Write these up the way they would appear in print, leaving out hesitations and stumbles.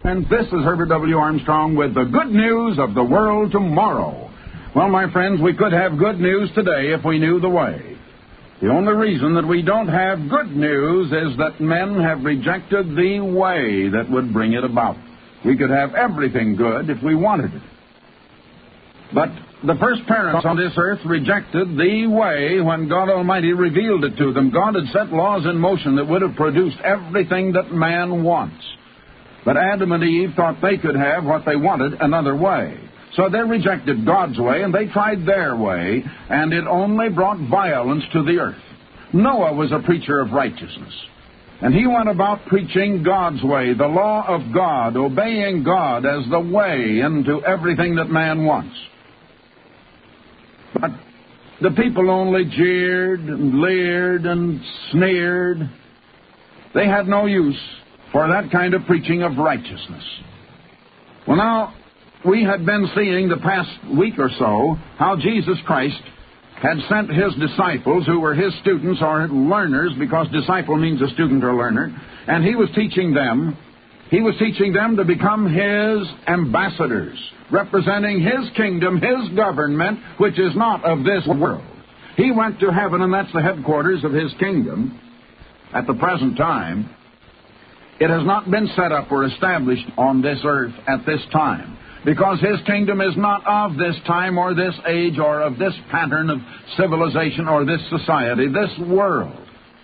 And this is Herbert W. Armstrong with the good news of the world tomorrow. Well, my friends, we could have good news today if we knew the way. The only reason that we don't have good news is that men have rejected the way that would bring it about. We could have everything good if we wanted it. But the first parents on this earth rejected the way when God Almighty revealed it to them. God had set laws in motion that would have produced everything that man wants. But Adam and Eve thought they could have what they wanted another way. So they rejected God's way, and they tried their way, and it only brought violence to the earth. Noah was a preacher of righteousness, and he went about preaching God's way, the law of God, obeying God as the way into everything that man wants. But the people only jeered and leered and sneered. They had no use for that kind of preaching of righteousness. Well, now, we had been seeing the past week or so how Jesus Christ had sent his disciples, who were his students or learners, because disciple means a student or learner, and he was teaching them. He was teaching them to become his ambassadors, representing his kingdom, his government, which is not of this world. He went to heaven, and that's the headquarters of his kingdom at the present time. It has not been set up or established on this earth at this time, because his kingdom is not of this time or this age or of this pattern of civilization or this society, this world.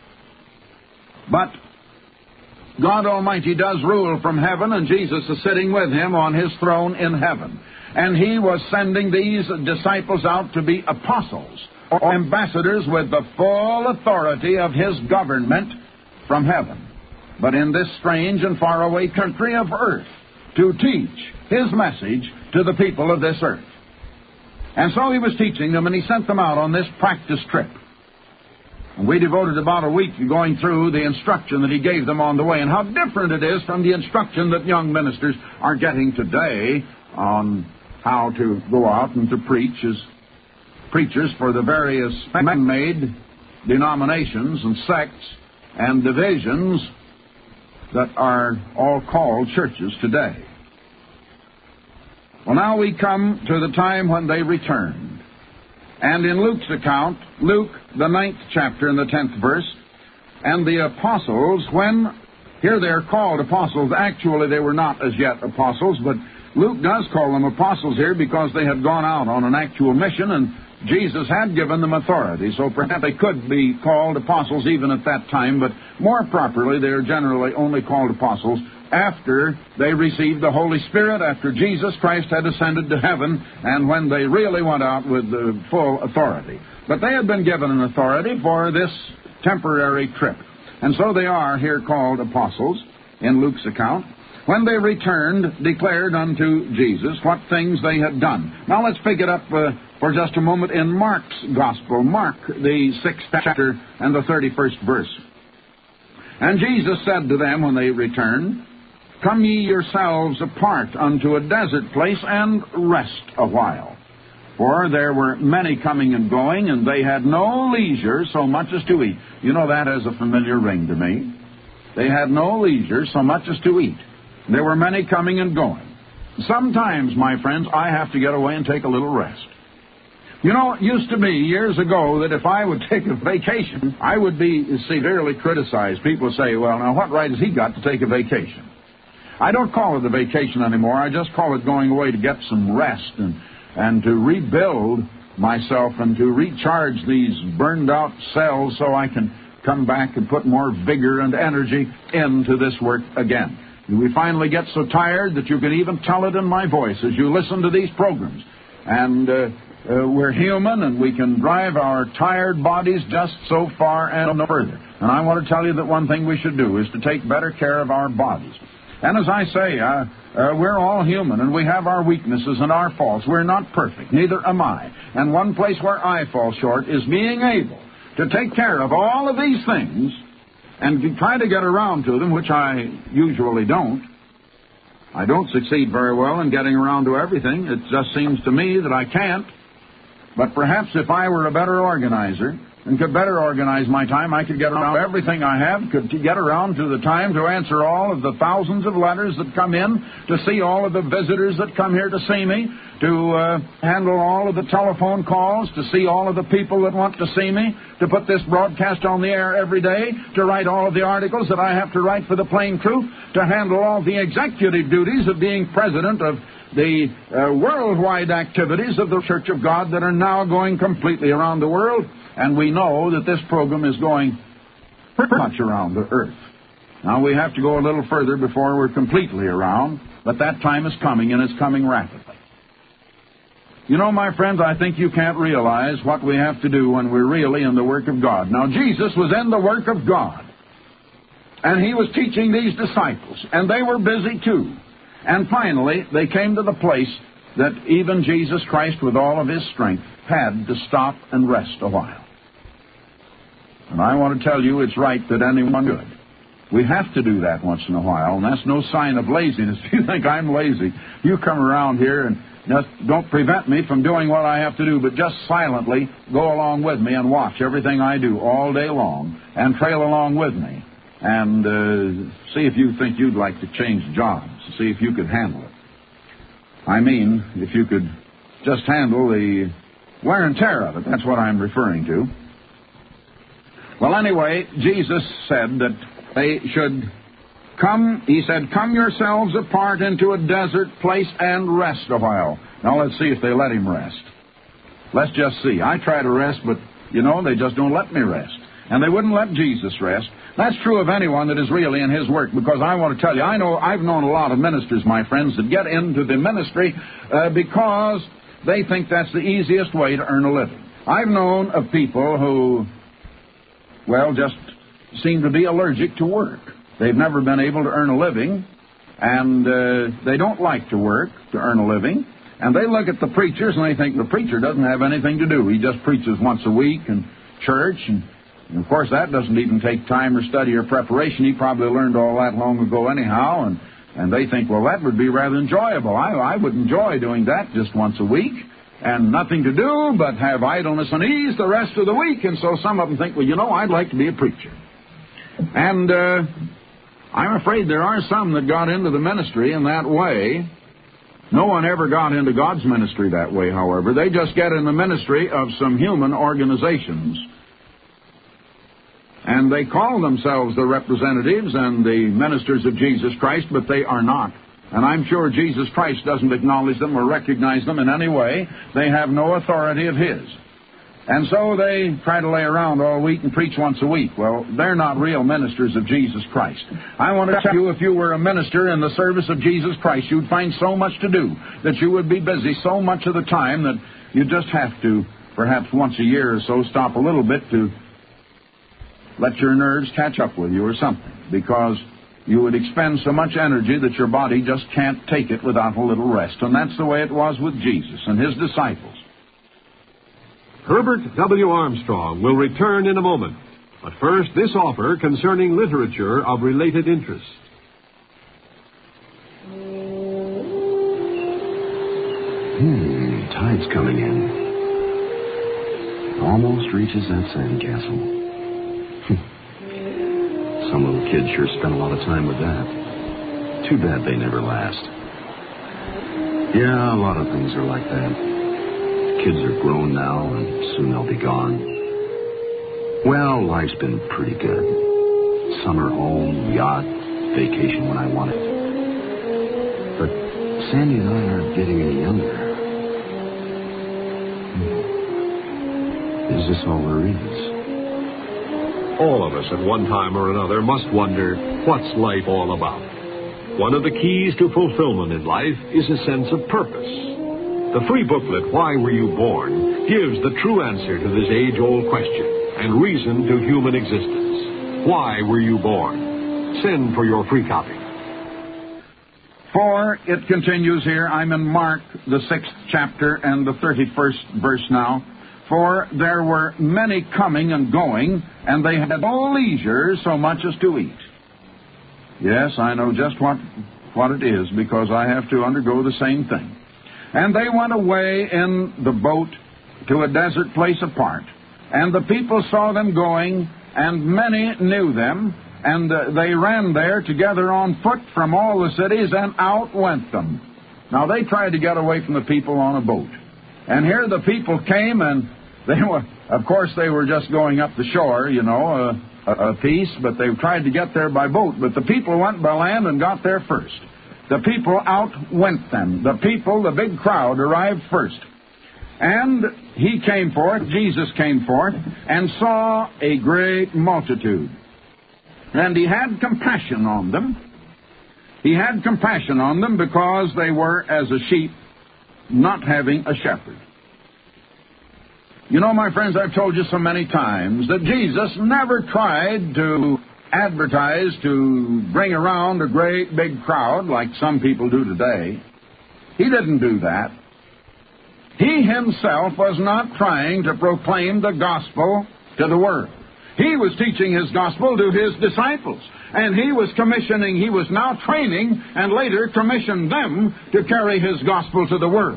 But God Almighty does rule from heaven, and Jesus is sitting with him on his throne in heaven. And he was sending these disciples out to be apostles or ambassadors with the full authority of his government from heaven, but in this strange and faraway country of earth, to teach his message to the people of this earth. And so he was teaching them, and he sent them out on this practice trip. And we devoted about a week going through the instruction that he gave them on the way, and how different it is from the instruction that young ministers are getting today on how to go out and to preach as preachers for the various man-made denominations and sects and divisions that are all called churches today. Well, now we come to the time when they returned. And in Luke's account, Luke, the 9th chapter and the 10th verse, and the apostles, when, here they're called apostles, actually they were not as yet apostles, but Luke does call them apostles here because they had gone out on an actual mission, and Jesus had given them authority, so perhaps they could be called apostles even at that time, but more properly they are generally only called apostles after they received the Holy Spirit, after Jesus Christ had ascended to heaven, and when they really went out with the full authority. But they had been given an authority for this temporary trip, and so they are here called apostles in Luke's account. When they returned, declared unto Jesus what things they had done. Now let's pick it up for just a moment in Mark's Gospel, Mark, the 6th chapter and the 31st verse. And Jesus said to them when they returned, Come ye yourselves apart unto a desert place, and rest a while. For there were many coming and going, and they had no leisure so much as to eat. You know, that has a familiar ring to me. They had no leisure so much as to eat. There were many coming and going. Sometimes, my friends, I have to get away and take a little rest. You know, it used to be years ago that if I would take a vacation, I would be severely criticized. People would say, well, now what right has he got to take a vacation? I don't call it a vacation anymore. I just call it going away to get some rest and to rebuild myself and to recharge these burned out cells so I can come back and put more vigor and energy into this work again. We finally get so tired that you can even tell it in my voice as you listen to these programs. And we're human, and we can drive our tired bodies just so far and no further. And I want to tell you that one thing we should do is to take better care of our bodies. And as I say, we're all human, and we have our weaknesses and our faults. We're not perfect, neither am I. And one place where I fall short is being able to take care of all of these things and to try to get around to them, which I usually don't. I don't succeed very well in getting around to everything. It just seems to me that I can't. But perhaps if I were a better organizer, and could better organize my time. I could get around everything I have, could get around to the time to answer all of the thousands of letters that come in, to see all of the visitors that come here to see me, to handle all of the telephone calls, to see all of the people that want to see me, to put this broadcast on the air every day, to write all of the articles that I have to write for the Plain Truth, to handle all the executive duties of being president of the worldwide activities of the Church of God that are now going completely around the world. And we know that this program is going pretty much around the earth. Now, we have to go a little further before we're completely around, but that time is coming, and it's coming rapidly. You know, my friends, I think you can't realize what we have to do when we're really in the work of God. Now, Jesus was in the work of God, and he was teaching these disciples, and they were busy too. And finally, they came to the place that even Jesus Christ, with all of his strength, had to stop and rest a while. And I want to tell you, it's right that anyone should. We have to do that once in a while, and that's no sign of laziness. If you think I'm lazy, you come around here and just don't prevent me from doing what I have to do, but just silently go along with me and watch everything I do all day long and trail along with me and see if you think you'd like to change jobs, see if you could handle it. I mean, if you could just handle the wear and tear of it. That's what I'm referring to. Well, anyway, Jesus said that they should come. He said, come yourselves apart into a desert place and rest a while. Now, let's see if they let him rest. Let's just see. I try to rest, but, you know, they just don't let me rest. And they wouldn't let Jesus rest. That's true of anyone that is really in his work, because I want to tell you, I've known a lot of ministers, my friends, that get into the ministry because they think that's the easiest way to earn a living. I've known of people who, well, just seem to be allergic to work. They've never been able to earn a living, and they don't like to work to earn a living. And they look at the preachers, and they think the preacher doesn't have anything to do. He just preaches once a week in church, and of course that doesn't even take time or study or preparation. He probably learned all that long ago anyhow, and they think, well, that would be rather enjoyable. I would enjoy doing that just once a week, and nothing to do but have idleness and ease the rest of the week. And so some of them think, well, you know, I'd like to be a preacher. And I'm afraid there are some that got into the ministry in that way. No one ever got into God's ministry that way, however. They just get in the ministry of some human organizations. And they call themselves the representatives and the ministers of Jesus Christ, but they are not. And I'm sure Jesus Christ doesn't acknowledge them or recognize them in any way. They have no authority of his. And so they try to lay around all week and preach once a week. Well, they're not real ministers of Jesus Christ. I want to tell you, if you were a minister in the service of Jesus Christ, you'd find so much to do that you would be busy so much of the time that you just have to, perhaps once a year or so, stop a little bit to let your nerves catch up with you or something, because you would expend so much energy that your body just can't take it without a little rest. And that's the way it was with Jesus and his disciples. Herbert W. Armstrong will return in a moment. But first, this offer concerning literature of related interest. Tide's coming in. Almost reaches that sandcastle. Some little kids sure spend a lot of time with that. Too bad they never last. Yeah, a lot of things are like that. Kids are grown now, and soon they'll be gone. Well, life's been pretty good. Summer home, yacht, vacation when I want it. But Sandy and I aren't getting any younger. Is this all there is? All of us at one time or another must wonder, what's life all about? One of the keys to fulfillment in life is a sense of purpose. The free booklet, Why Were You Born?, gives the true answer to this age-old question and reason to human existence. Why were you born? Send for your free copy. For, it continues here, I'm in Mark, the 6th chapter and the 31st verse now. For there were many coming and going, and they had no leisure so much as to eat. Yes, I know just what it is, because I have to undergo the same thing. And they went away in the boat to a desert place apart. And the people saw them going, and many knew them, and they ran there together on foot from all the cities, and out went them. Now they tried to get away from the people on a boat. And here the people came, and they were, of course, they were just going up the shore, you know, a piece, but they tried to get there by boat. But the people went by land and got there first. The people outwent them. The people, the big crowd, arrived first. And he came forth, Jesus came forth, and saw a great multitude. And he had compassion on them. He had compassion on them because they were as a sheep not having a shepherd. You know, my friends, I've told you so many times that Jesus never tried to advertise to bring around a great big crowd like some people do today. He didn't do that. He himself was not trying to proclaim the gospel to the world. He was teaching his gospel to his disciples, and he was now training and later commissioned them to carry his gospel to the world.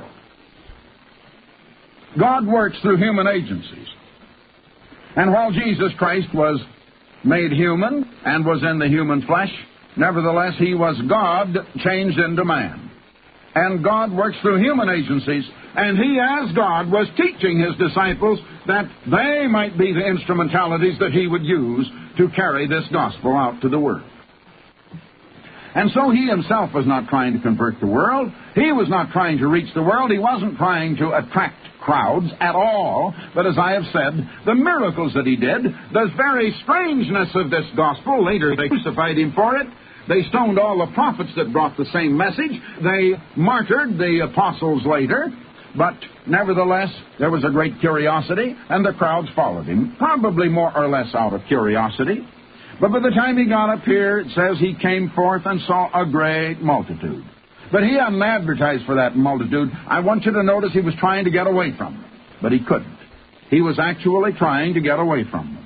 God works through human agencies. And while Jesus Christ was made human and was in the human flesh, nevertheless he was God changed into man. And God works through human agencies, and he, as God, was teaching his disciples that they might be the instrumentalities that he would use to carry this gospel out to the world. And so he himself was not trying to convert the world. He was not trying to reach the world. He wasn't trying to attract crowds at all. But as I have said, the miracles that he did, the very strangeness of this gospel, later they crucified him for it. They stoned all the prophets that brought the same message. They martyred the apostles later. But nevertheless, there was a great curiosity, and the crowds followed him, probably more or less out of curiosity. But by the time he got up here, it says he came forth and saw a great multitude. But he hadn't advertised for that multitude. I want you to notice he was trying to get away from them, but he couldn't. He was actually trying to get away from them.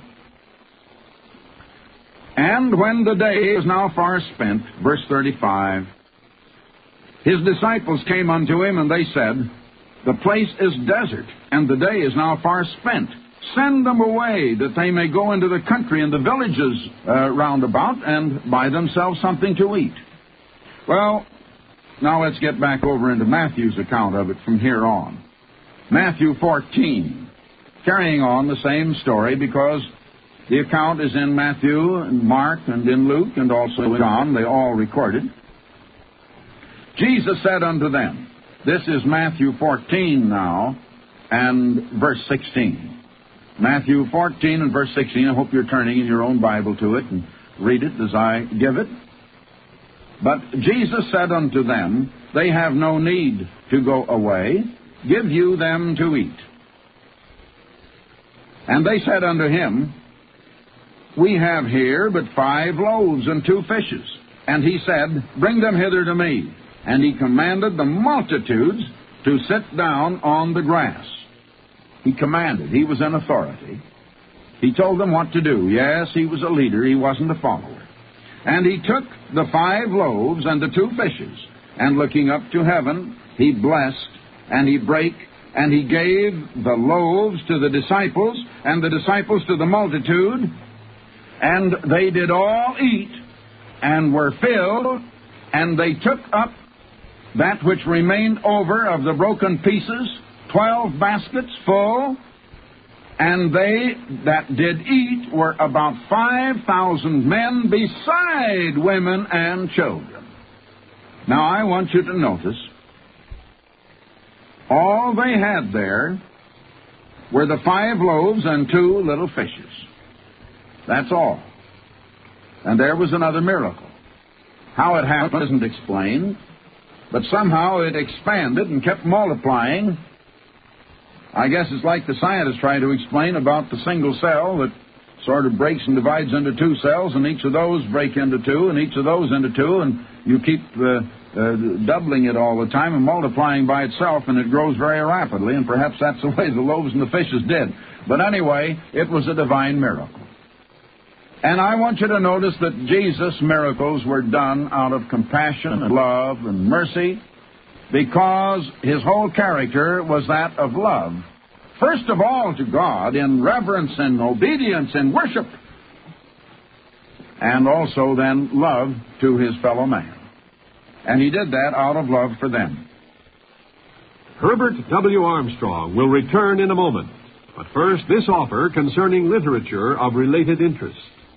And when the day is now far spent, verse 35, his disciples came unto him, and they said, the place is desert, and the day is now far spent. Send them away, that they may go into the country and the villages round about, and buy themselves something to eat. Well, now let's get back over into Matthew's account of it from here on. Matthew 14, carrying on the same story, because the account is in Matthew and Mark and in Luke and also in John. They all recorded. Jesus said unto them, this is Matthew 14 now, and verse 16. Matthew 14 and verse 16. I hope you're turning in your own Bible to it and read it as I give it. But Jesus said unto them, they have no need to go away. Give you them to eat. And they said unto him, we have here but 5 loaves and 2 fishes. And he said, bring them hither to me. And he commanded the multitudes to sit down on the grass. He commanded. He was in authority. He told them what to do. Yes, he was a leader. He wasn't a follower. And he took the 5 loaves and the 2 fishes, and looking up to heaven, he blessed, and he brake, and he gave the loaves to the disciples, and the disciples to the multitude, and they did all eat, and were filled, and they took up that which remained over of the broken pieces, 12 baskets full, and they that did eat were about 5,000 men, beside women and children. Now I want you to notice, all they had there were the 5 loaves and 2 little fishes. That's all. And there was another miracle. How it happened isn't explained, but somehow it expanded and kept multiplying. I guess it's like the scientists try to explain about the single cell that sort of breaks and divides into 2 cells, and each of those break into 2, and each of those into 2, and you keep doubling it all the time and multiplying by itself, and it grows very rapidly, and perhaps that's the way the loaves and the fishes did. But anyway, it was a divine miracle. And I want you to notice that Jesus' miracles were done out of compassion and love and mercy, because his whole character was that of love first of all to God in reverence and obedience and worship, and also then love to his fellow man. And he did that out of love for them. Herbert W. Armstrong will return in a moment. But first, this offer concerning literature of related interest.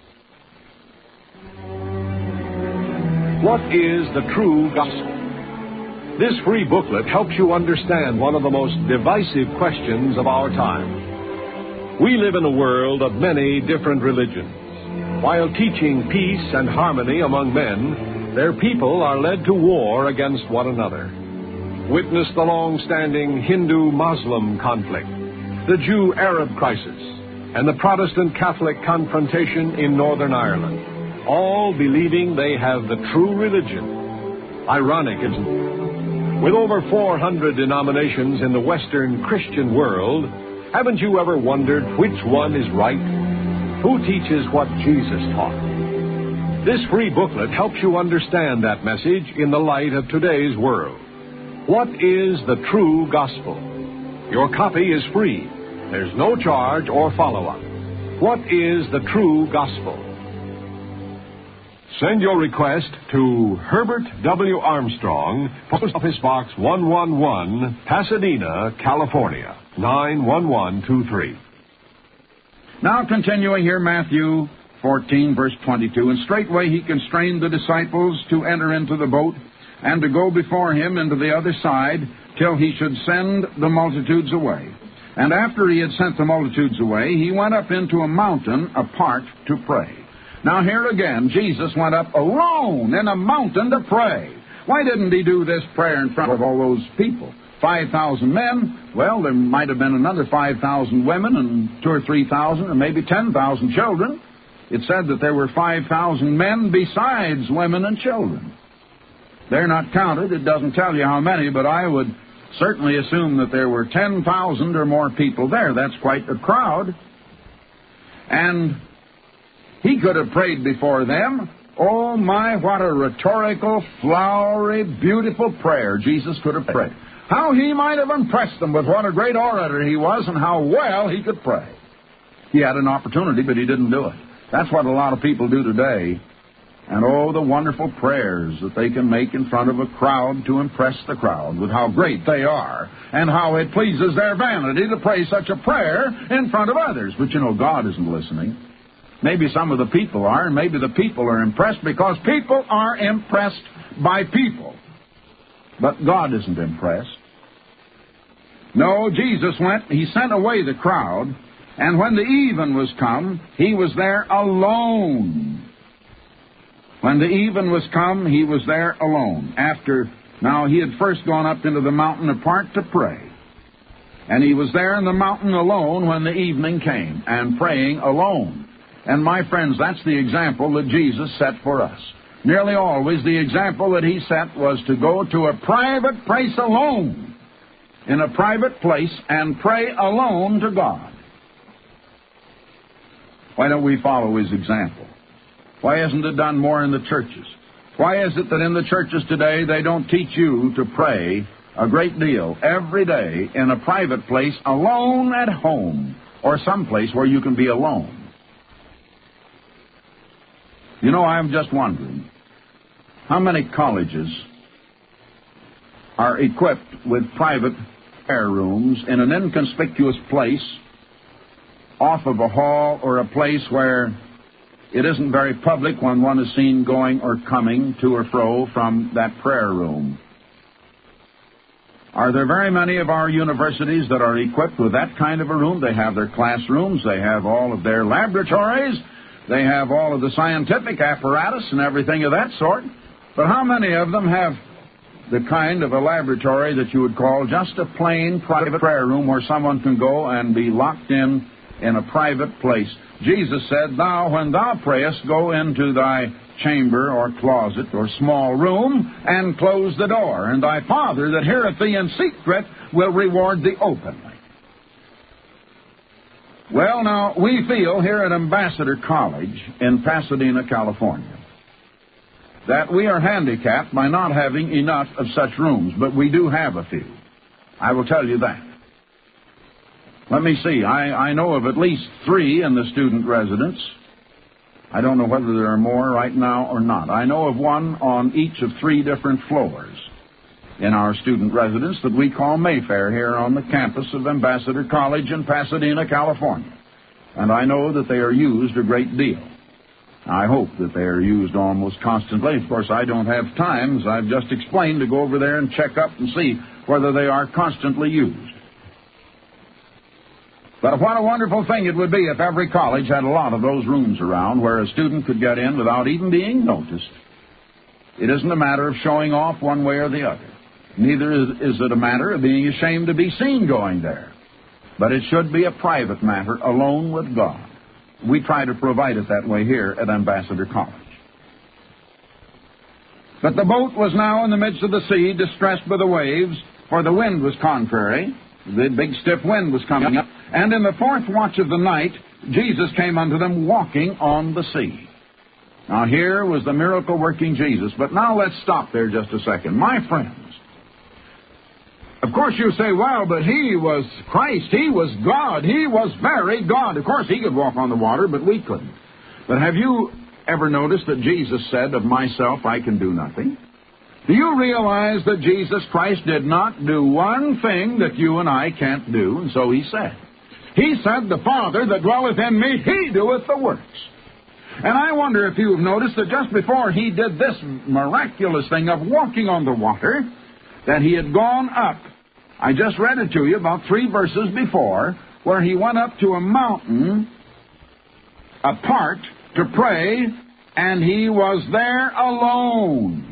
What is the true gospel? This free booklet helps you understand one of the most divisive questions of our time. We live in a world of many different religions. While teaching peace and harmony among men, their people are led to war against one another. Witness the long-standing Hindu-Muslim conflict, the Jew-Arab crisis, and the Protestant-Catholic confrontation in Northern Ireland, all believing they have the true religion. Ironic, isn't it? With over 400 denominations in the Western Christian world, haven't you ever wondered which one is right? Who teaches what Jesus taught? This free booklet helps you understand that message in the light of today's world. What is the true gospel? Your copy is free. There's no charge or follow-up. What is the true gospel? Send your request to Herbert W. Armstrong, Post Office Box 111, Pasadena, California, 91123. Now continuing here, Matthew 14, verse 22, and straightway he constrained the disciples to enter into the boat and to go before him into the other side till he should send the multitudes away. And after he had sent the multitudes away, he went up into a mountain apart to pray. Now here again, Jesus went up alone in a mountain to pray. Why didn't he do this prayer in front of all those people? 5,000 men, well, there might have been another 5,000 women and 2,000 or 3,000 or maybe 10,000 children. It said that there were 5,000 men besides women and children. They're not counted. It doesn't tell you how many, but I would certainly assume that there were 10,000 or more people there. That's quite a crowd. And he could have prayed before them. Oh, my, what a rhetorical, flowery, beautiful prayer Jesus could have prayed. How he might have impressed them with what a great orator he was and how well he could pray. He had an opportunity, but he didn't do it. That's what a lot of people do today. And oh, the wonderful prayers that they can make in front of a crowd to impress the crowd with how great they are and how it pleases their vanity to pray such a prayer in front of others. But you know, God isn't listening. Maybe some of the people are, and maybe the people are impressed because people are impressed by people. But God isn't impressed. No, Jesus went, he sent away the crowd, and when the even was come, he was there alone. When the even was come, he was there alone. Now he had first gone up into the mountain apart to pray. And he was there in the mountain alone when the evening came, and praying alone. And my friends, that's the example that Jesus set for us. Nearly always the example that he set was to go to a private place alone, in a private place, and pray alone to God. Why don't we follow his example? Why isn't it done more in the churches? Why is it that in the churches today they don't teach you to pray a great deal every day in a private place, alone at home, or someplace where you can be alone? You know, I'm just wondering, how many colleges are equipped with private prayer rooms in an inconspicuous place, off of a hall or a place where it isn't very public when one is seen going or coming to or fro from that prayer room? Are there very many of our universities that are equipped with that kind of a room? They have their classrooms, they have all of their laboratories, they have all of the scientific apparatus and everything of that sort. But how many of them have the kind of a laboratory that you would call just a plain private prayer room where someone can go and be locked in a private place? Jesus said, "Thou, when thou prayest, go into thy chamber or closet or small room and close the door, and thy Father that heareth thee in secret will reward thee openly." Well, now, we feel here at Ambassador College in Pasadena, California, that we are handicapped by not having enough of such rooms, but we do have a few. I will tell you that. Let me see. I know of at least 3 in the student residence. I don't know whether there are more right now or not. I know of one on each of 3 different floors in our student residence that we call Mayfair here on the campus of Ambassador College in Pasadena, California. And I know that they are used a great deal. I hope that they are used almost constantly. Of course, I don't have time, as I've just explained, to go over there and check up and see whether they are constantly used. But what a wonderful thing it would be if every college had a lot of those rooms around where a student could get in without even being noticed. It isn't a matter of showing off one way or the other. Neither is it a matter of being ashamed to be seen going there. But it should be a private matter, alone with God. We try to provide it that way here at Ambassador College. But the boat was now in the midst of the sea, distressed by the waves, for the wind was contrary. The big stiff wind was coming up. And in the 4th watch of the night, Jesus came unto them walking on the sea. Now here was the miracle-working Jesus. But now let's stop there just a second. My friends, of course you say, well, but he was Christ. He was God. He was very God. Of course he could walk on the water, but we couldn't. But have you ever noticed that Jesus said, of myself I can do nothing? Do you realize that Jesus Christ did not do one thing that you and I can't do? And so he said. He said, the Father that dwelleth in me, he doeth the works. And I wonder if you have noticed that just before he did this miraculous thing of walking on the water, that he had gone up. I just read it to you about 3 verses before, where he went up to a mountain apart to pray, and he was there alone.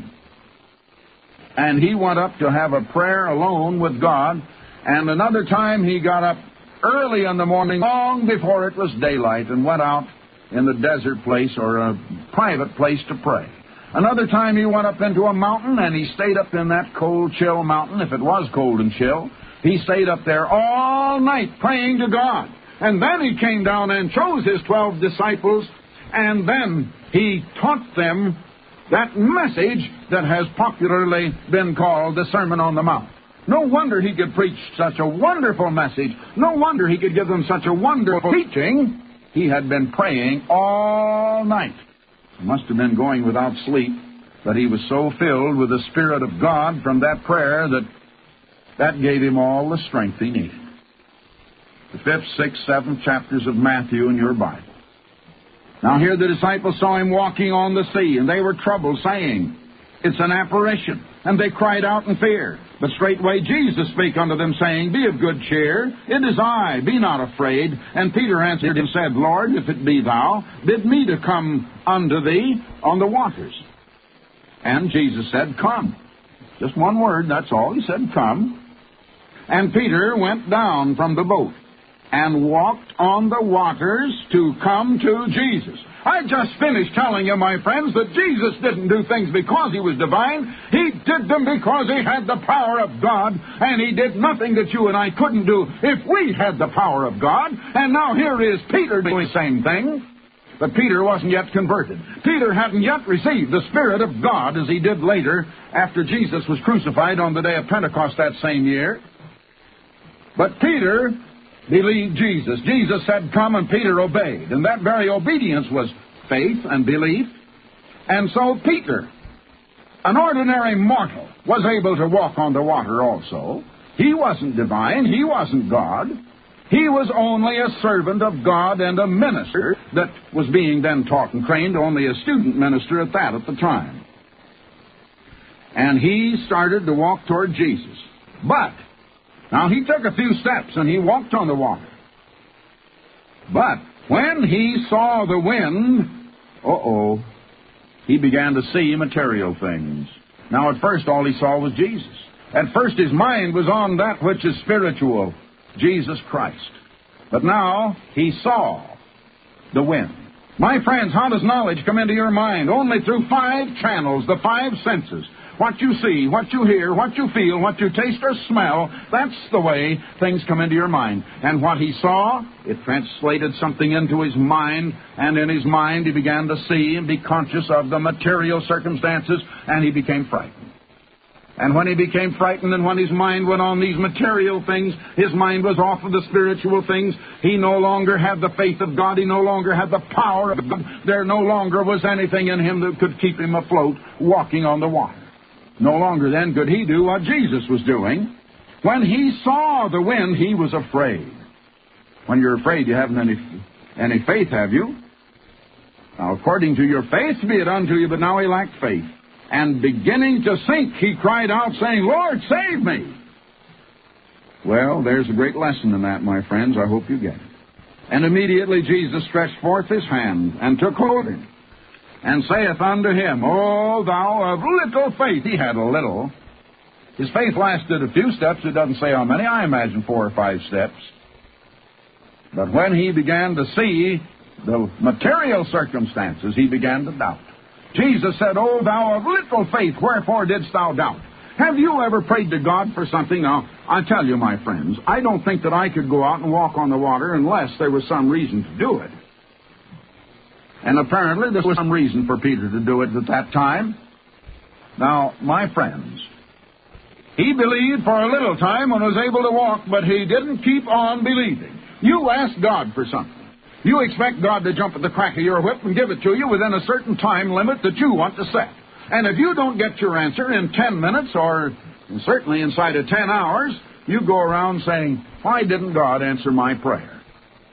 And he went up to have a prayer alone with God. And another time he got up early in the morning, long before it was daylight, and went out in the desert place or a private place to pray. Another time he went up into a mountain, and he stayed up in that cold, chill mountain, if it was cold and chill. He stayed up there all night praying to God. And then he came down and chose his 12 disciples, and then he taught them that message that has popularly been called the Sermon on the Mount. No wonder he could preach such a wonderful message. No wonder he could give them such a wonderful teaching. He had been praying all night. He must have been going without sleep, but he was so filled with the Spirit of God from that prayer that gave him all the strength he needed. The 5th, 6th, 7th chapters of Matthew in your Bible. Now here the disciples saw him walking on the sea, and they were troubled, saying, it's an apparition. And they cried out in fear. But straightway Jesus spake unto them, saying, be of good cheer, it is I, be not afraid. And Peter answered and said, Lord, if it be thou, bid me to come unto thee on the waters. And Jesus said, come. Just one word, that's all. He said, come. And Peter went down from the boat and walked on the waters to come to Jesus. I just finished telling you, my friends, that Jesus didn't do things because he was divine. He did them because he had the power of God, and he did nothing that you and I couldn't do if we had the power of God. And now here is Peter doing the same thing. But Peter wasn't yet converted. Peter hadn't yet received the Spirit of God as he did later after Jesus was crucified on the day of Pentecost that same year. But Peter believed Jesus. Jesus said, come, and Peter obeyed. And that very obedience was faith and belief. And so Peter, an ordinary mortal, was able to walk on the water also. He wasn't divine. He wasn't God. He was only a servant of God and a minister that was being then taught and trained, only a student minister at that at the time. And he started to walk toward Jesus. But now, he took a few steps, and he walked on the water. But when he saw the wind, he began to see material things. Now, at first, all he saw was Jesus. At first, his mind was on that which is spiritual, Jesus Christ. But now, he saw the wind. My friends, how does knowledge come into your mind? Only through 5 channels, the 5 senses. What you see, what you hear, what you feel, what you taste or smell, that's the way things come into your mind. And what he saw, it translated something into his mind, and in his mind he began to see and be conscious of the material circumstances, and he became frightened. And when he became frightened and when his mind went on these material things, his mind was off of the spiritual things. He no longer had the faith of God. He no longer had the power of God. There no longer was anything in him that could keep him afloat, walking on the water. No longer then could he do what Jesus was doing. When he saw the wind, he was afraid. When you're afraid, you haven't any faith, have you? Now, according to your faith be it unto you, but now he lacked faith. And beginning to sink, he cried out, saying, Lord, save me. Well, there's a great lesson in that, my friends. I hope you get it. And immediately Jesus stretched forth his hand, and took hold of him, and saith unto him, O thou of little faith. He had a little. His faith lasted a few steps. It doesn't say how many. I imagine 4 or 5 steps. But when he began to see the material circumstances, he began to doubt. Jesus said, O thou of little faith, wherefore didst thou doubt? Have you ever prayed to God for something? Now, I tell you, my friends, I don't think that I could go out and walk on the water unless there was some reason to do it. And apparently there was some reason for Peter to do it at that time. Now, my friends, he believed for a little time and was able to walk, but he didn't keep on believing. You ask God for something. You expect God to jump at the crack of your whip and give it to you within a certain time limit that you want to set. And if you don't get your answer in 10 minutes or certainly inside of 10 hours, you go around saying, why didn't God answer my prayer?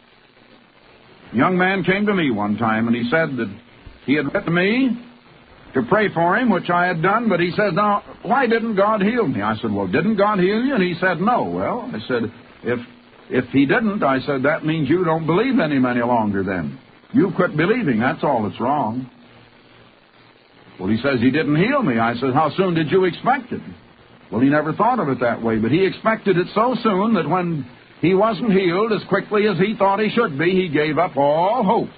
A young man came to me one time and he said that he had written to me to pray for him, which I had done, but he said, now, why didn't God heal me? I said, well, didn't God heal you? And he said, no. Well, I said, if he didn't, I said, that means you don't believe in him any longer then. You quit believing. That's all that's wrong. Well, he says he didn't heal me. I said, how soon did you expect it? Well, he never thought of it that way, but he expected it so soon that when he wasn't healed as quickly as he thought he should be, he gave up all hope.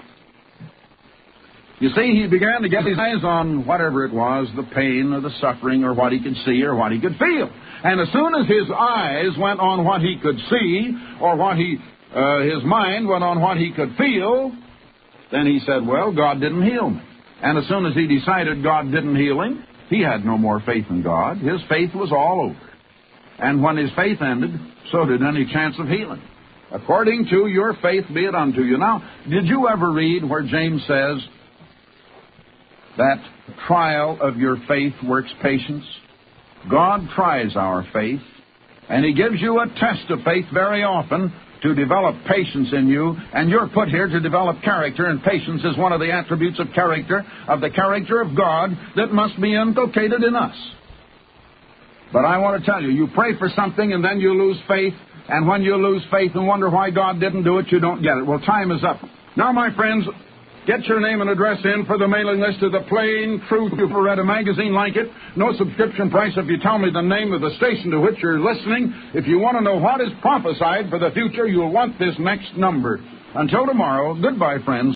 You see, he began to get his eyes on whatever it was, the pain or the suffering or what he could see or what he could feel. And as soon as his eyes went on what he could see or what his mind went on what he could feel, then he said, well, God didn't heal me. And as soon as he decided God didn't heal him, he had no more faith in God. His faith was all over. And when his faith ended, so did any chance of healing. According to your faith be it unto you. Now, did you ever read where James says that trial of your faith works patience? God tries our faith, and he gives you a test of faith very often to develop patience in you, and you're put here to develop character, and patience is one of the attributes of character, of the character of God, that must be inculcated in us. But I want to tell you, you pray for something and then you lose faith, and when you lose faith and wonder why God didn't do it, you don't get it. Well, time is up. Now, my friends, get your name and address in for the mailing list of the Plain Truth. If you've read a magazine like it, no subscription price if you tell me the name of the station to which you're listening. If you want to know what is prophesied for the future, you'll want this next number. Until tomorrow, goodbye, friends.